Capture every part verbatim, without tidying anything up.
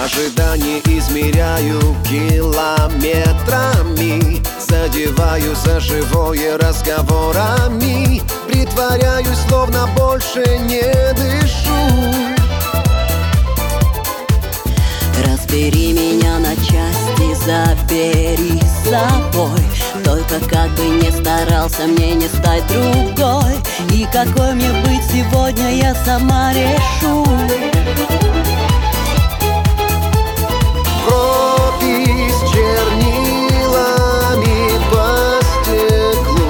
Ожидание измеряю километрами, задеваю за живое разговорами, притворяюсь, словно больше не дышу. Разбери меня на части, забери с собой. Только как бы не старался, мне не стать другой. И какой мне быть сегодня, я сама решу. Пропись чернилами по стеклу.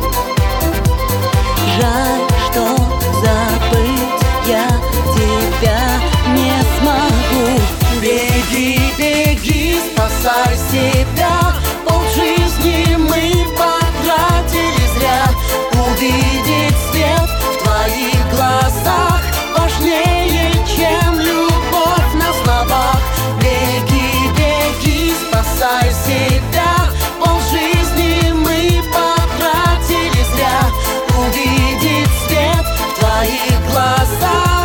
Жаль, что забыть я тебя не смогу. Беги, беги, спасай себя. Полжизни мы потратили зря. Увидеть свет в твоих глазах важнее, чем любовь на словах. Беги, беги, спасай себя. Полжизни мы потратили зря. Увидеть свет в твоих глазах.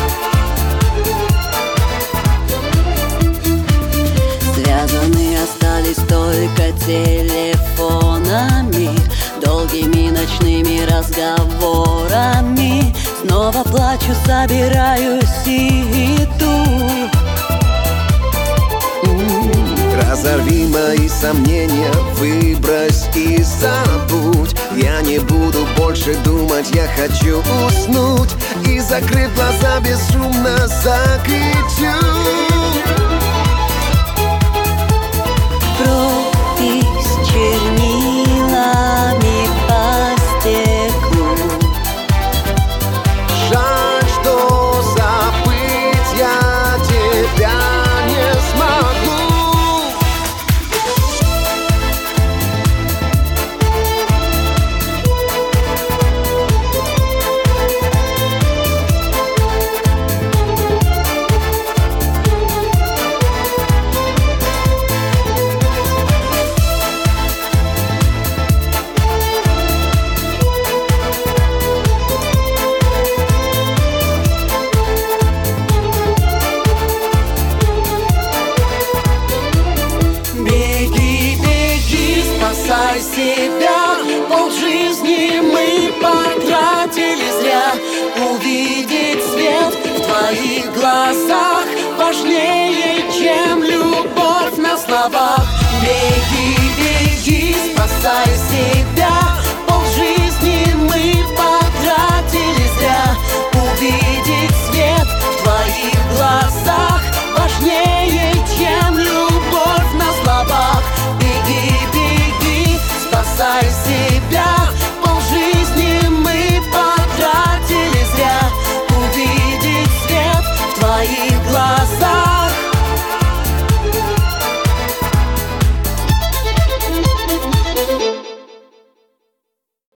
Связаны остались только телефонами, долгими ночными разговорами. Снова плачу, собираюсь и иду. Разорви мои сомнения, выбрось и забудь. Я не буду больше думать, я хочу уснуть. И, закрыв глаза, безшумно закричу. Пропись чернилами по стеклу. Жаль, что забыть я тебя не смогу. Спасай себя, полжизни мы потратили зря. Увидеть свет в твоих глазах важнее, чем любовь на словах. Беги, беги, спасай себя.